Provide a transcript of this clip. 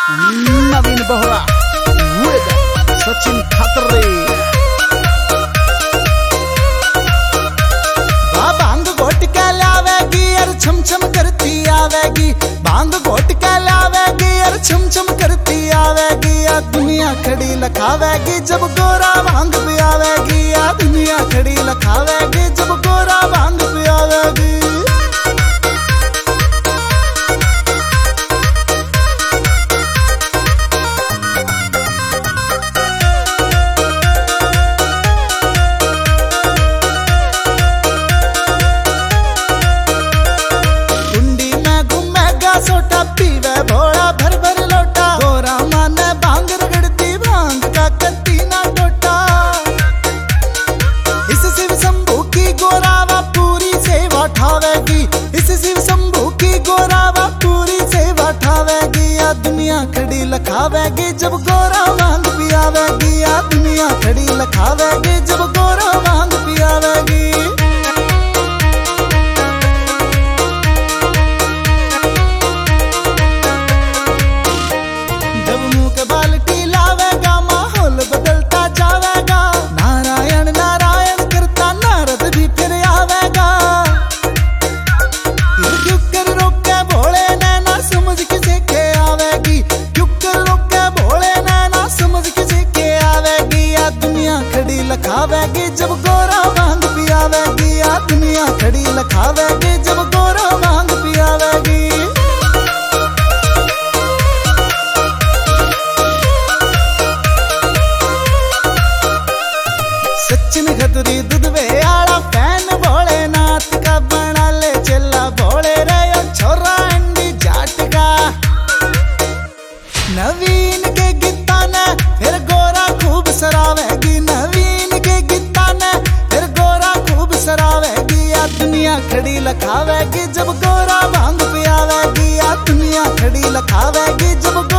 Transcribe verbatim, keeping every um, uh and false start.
नवीन Bohra with Sachin खतरे। भांग घोट के लावेगी और छम छम करती आवेगी, भांग घोट के लावेगी और छम छम करती आवेगी। आ दुनिया खड़ी लखावेगी जब गोरा भांग पियावेगी, आ दुनिया खड़ी लखावेगी जब गोरा भांग पियावेगी। सोटा पीवे भोला भर भर लोटा, गोरा माने भांग रगड़ती भांग का करती ना टोटा। इस शिव शंभू की गोरावा पूरी सेवा ठावेगी, इस शिव शंभू की गोरावा पूरी सेवा ठावेगी। आ दुनिया खड़ी लखावेगी जब गोरा भांग पियावेगी, आ दुनिया खड़ी लखावेगी जब गोरा भांग पियावेगी। बाल्टी लावेगा माहौल बदलता जावेगा, नारायण नारायण करता नारद भी फिर आवेगा। क्यों कर रोके भोले नैना समझ किसे के आवेगी, क्यों कर रोके भोले नैना समझ किसे के आवेगी। आ दुनिया खड़ी लखावेगी जब गोरा भांग पियावेगी, आ दुनिया खड़ी लखावेगी जब गोरा भांग पियावेगी। सचिन खतरी दुधवे आला फैन भोलेनाथ का, बना ले चला भोले रे छोरा अंडी जाट का। नवीन के गीता ने फिर गोरा खूब सरावेगी, नवीन के गीता ने फिर गोरा खूब सरावेगी। आ दुनिया खड़ी लखावेगी जब गोरा भांग पियावेगी, आ दुनिया खड़ी लखावेगी जब